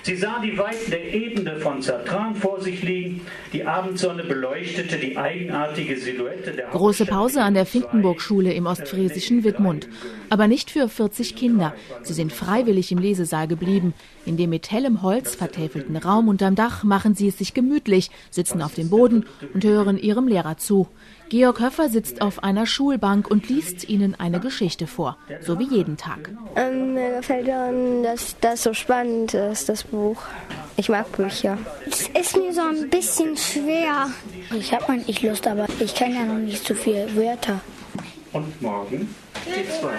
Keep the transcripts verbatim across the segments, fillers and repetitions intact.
Sie sah die Weiten der Ebene von Zatran vor sich liegen. Die Abendsonne beleuchtete die eigenartige Silhouette der Große Pause an der Finkenburg-Schule im ostfriesischen Wittmund. Aber nicht für vierzig Kinder. Sie sind freiwillig im Lesesaal geblieben. In dem mit hellem Holz vertäfelten Raum unterm Dach machen sie es sich gemütlich, sitzen auf dem Boden und hören ihrem Lehrer zu. Georg Höffer sitzt auf einer Schulbank und liest ihnen eine Geschichte vor, so wie jeden Tag. Ähm, mir gefällt daran, dass das so spannend ist, das Buch. Ich mag Bücher. Es ist mir so ein bisschen schwer. Ich habe eigentlich Lust, aber ich kenne ja noch nicht so viele Wörter. Und morgen geht's weiter.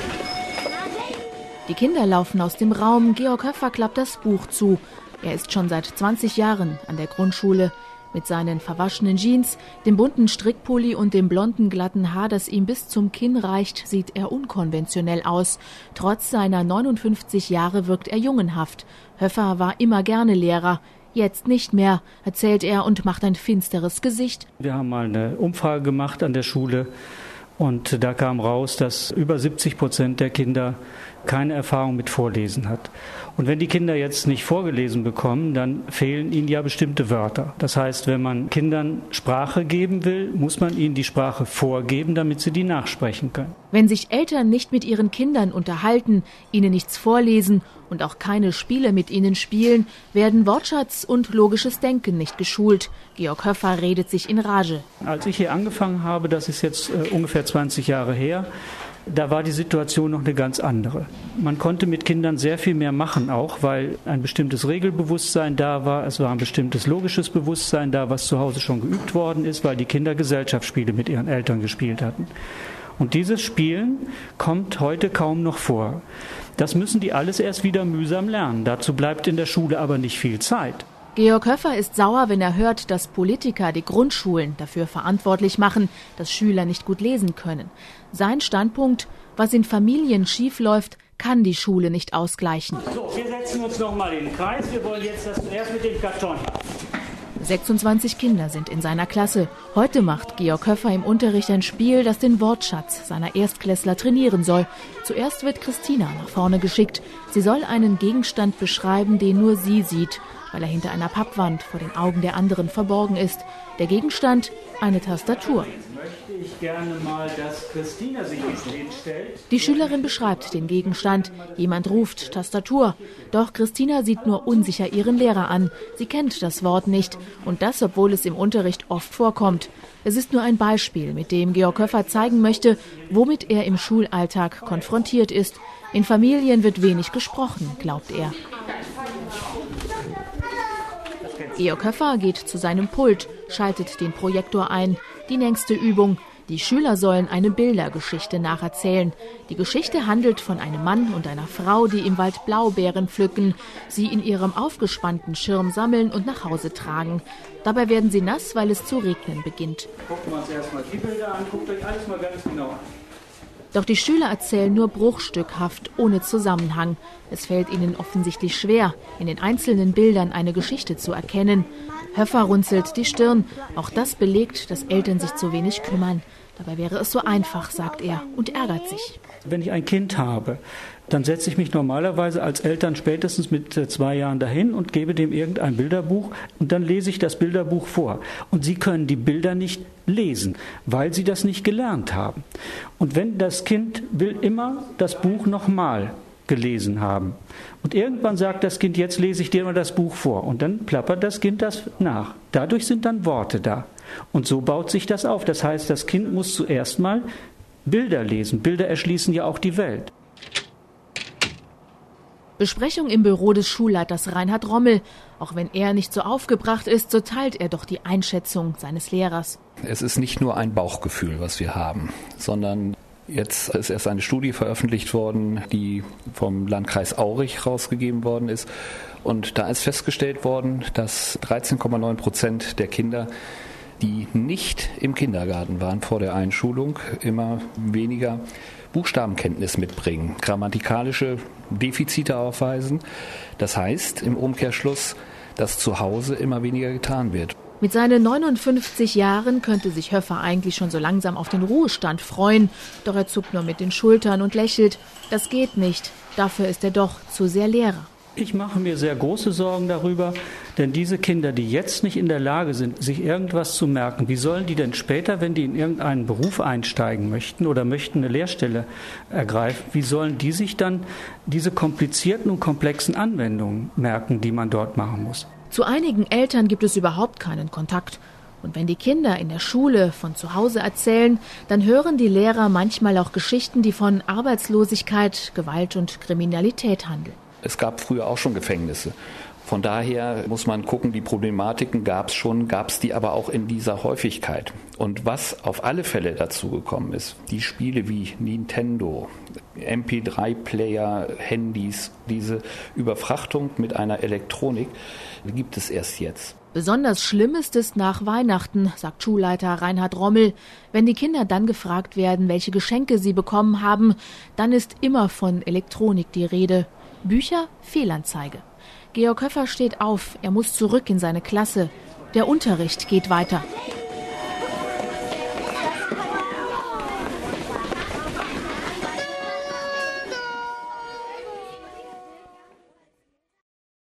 Die Kinder laufen aus dem Raum, Georg Höffer klappt das Buch zu. Er ist schon seit zwanzig Jahren an der Grundschule. Mit seinen verwaschenen Jeans, dem bunten Strickpulli und dem blonden, glatten Haar, das ihm bis zum Kinn reicht, sieht er unkonventionell aus. Trotz seiner neunundfünfzig Jahre wirkt er jungenhaft. Höffer war immer gerne Lehrer. Jetzt nicht mehr, erzählt er und macht ein finsteres Gesicht. Wir haben mal eine Umfrage gemacht an der Schule und da kam raus, dass über siebzig Prozent der Kinder keine Erfahrung mit Vorlesen hat. Und wenn die Kinder jetzt nicht vorgelesen bekommen, dann fehlen ihnen ja bestimmte Wörter. Das heißt, wenn man Kindern Sprache geben will, muss man ihnen die Sprache vorgeben, damit sie die nachsprechen können. Wenn sich Eltern nicht mit ihren Kindern unterhalten, ihnen nichts vorlesen und auch keine Spiele mit ihnen spielen, werden Wortschatz und logisches Denken nicht geschult. Georg Höffer redet sich in Rage. Als ich hier angefangen habe, das ist jetzt äh, ungefähr zwanzig Jahre her, da war die Situation noch eine ganz andere. Man konnte mit Kindern sehr viel mehr machen auch, weil ein bestimmtes Regelbewusstsein da war, es war ein bestimmtes logisches Bewusstsein da, was zu Hause schon geübt worden ist, weil die Kinder Gesellschaftsspiele mit ihren Eltern gespielt hatten. Und dieses Spielen kommt heute kaum noch vor. Das müssen die alles erst wieder mühsam lernen. Dazu bleibt in der Schule aber nicht viel Zeit. Georg Höffer ist sauer, wenn er hört, dass Politiker die Grundschulen dafür verantwortlich machen, dass Schüler nicht gut lesen können. Sein Standpunkt, was in Familien schiefläuft, kann die Schule nicht ausgleichen. So, wir setzen uns noch mal in den Kreis. Wir wollen jetzt das zuerst mit dem Karton. sechsundzwanzig Kinder sind in seiner Klasse. Heute macht Georg Höffer im Unterricht ein Spiel, das den Wortschatz seiner Erstklässler trainieren soll. Zuerst wird Christina nach vorne geschickt. Sie soll einen Gegenstand beschreiben, den nur sie sieht, weil er hinter einer Pappwand vor den Augen der anderen verborgen ist. Der Gegenstand, eine Tastatur. Möchte ich gerne mal, dass Christina sich jetzt hinstellt. Die Schülerin beschreibt den Gegenstand. Jemand ruft Tastatur. Doch Christina sieht nur unsicher ihren Lehrer an. Sie kennt das Wort nicht. Und das, obwohl es im Unterricht oft vorkommt. Es ist nur ein Beispiel, mit dem Georg Höffer zeigen möchte, womit er im Schulalltag konfrontiert ist. In Familien wird wenig gesprochen, glaubt er. Georg Höffer geht zu seinem Pult, schaltet den Projektor ein. Die nächste Übung. Die Schüler sollen eine Bildergeschichte nacherzählen. Die Geschichte handelt von einem Mann und einer Frau, die im Wald Blaubeeren pflücken, sie in ihrem aufgespannten Schirm sammeln und nach Hause tragen. Dabei werden sie nass, weil es zu regnen beginnt. Gucken wir uns erstmal die Bilder an, guckt euch alles mal ganz genau an. Doch die Schüler erzählen nur bruchstückhaft, ohne Zusammenhang. Es fällt ihnen offensichtlich schwer, in den einzelnen Bildern eine Geschichte zu erkennen. Höffer runzelt die Stirn. Auch das belegt, dass Eltern sich zu wenig kümmern. Dabei wäre es so einfach, sagt er, und ärgert sich. Wenn ich ein Kind habe, dann setze ich mich normalerweise als Eltern spätestens mit zwei Jahren dahin und gebe dem irgendein Bilderbuch und dann lese ich das Bilderbuch vor. Und sie können die Bilder nicht lesen, weil sie das nicht gelernt haben. Und wenn das Kind will immer das Buch nochmal gelesen haben. Und irgendwann sagt das Kind, jetzt lese ich dir mal das Buch vor. Und dann plappert das Kind das nach. Dadurch sind dann Worte da. Und so baut sich das auf. Das heißt, das Kind muss zuerst mal Bilder lesen. Bilder erschließen ja auch die Welt. Besprechung im Büro des Schulleiters Reinhard Rommel. Auch wenn er nicht so aufgebracht ist, so teilt er doch die Einschätzung seines Lehrers. Es ist nicht nur ein Bauchgefühl, was wir haben, sondern jetzt ist erst eine Studie veröffentlicht worden, die vom Landkreis Aurich rausgegeben worden ist. Und da ist festgestellt worden, dass dreizehn Komma neun Prozent der Kinder, die nicht im Kindergarten waren vor der Einschulung, immer weniger Buchstabenkenntnis mitbringen, grammatikalische Defizite aufweisen. Das heißt im Umkehrschluss, dass zu Hause immer weniger getan wird. Mit seinen neunundfünfzig Jahren könnte sich Höffer eigentlich schon so langsam auf den Ruhestand freuen. Doch er zuckt nur mit den Schultern und lächelt. Das geht nicht. Dafür ist er doch zu sehr Lehrer. Ich mache mir sehr große Sorgen darüber, denn diese Kinder, die jetzt nicht in der Lage sind, sich irgendwas zu merken, wie sollen die denn später, wenn die in irgendeinen Beruf einsteigen möchten oder möchten eine Lehrstelle ergreifen, wie sollen die sich dann diese komplizierten und komplexen Anwendungen merken, die man dort machen muss? Zu einigen Eltern gibt es überhaupt keinen Kontakt. Und wenn die Kinder in der Schule von zu Hause erzählen, dann hören die Lehrer manchmal auch Geschichten, die von Arbeitslosigkeit, Gewalt und Kriminalität handeln. Es gab früher auch schon Gefängnisse. Von daher muss man gucken, die Problematiken gab es schon, gab es die aber auch in dieser Häufigkeit. Und was auf alle Fälle dazu gekommen ist, die Spiele wie Nintendo, M P drei Player, Handys, diese Überfrachtung mit einer Elektronik, die gibt es erst jetzt. Besonders schlimm ist es nach Weihnachten, sagt Schulleiter Reinhard Rommel. Wenn die Kinder dann gefragt werden, welche Geschenke sie bekommen haben, dann ist immer von Elektronik die Rede. Bücher, Fehlanzeige. Georg Höffer steht auf, er muss zurück in seine Klasse. Der Unterricht geht weiter.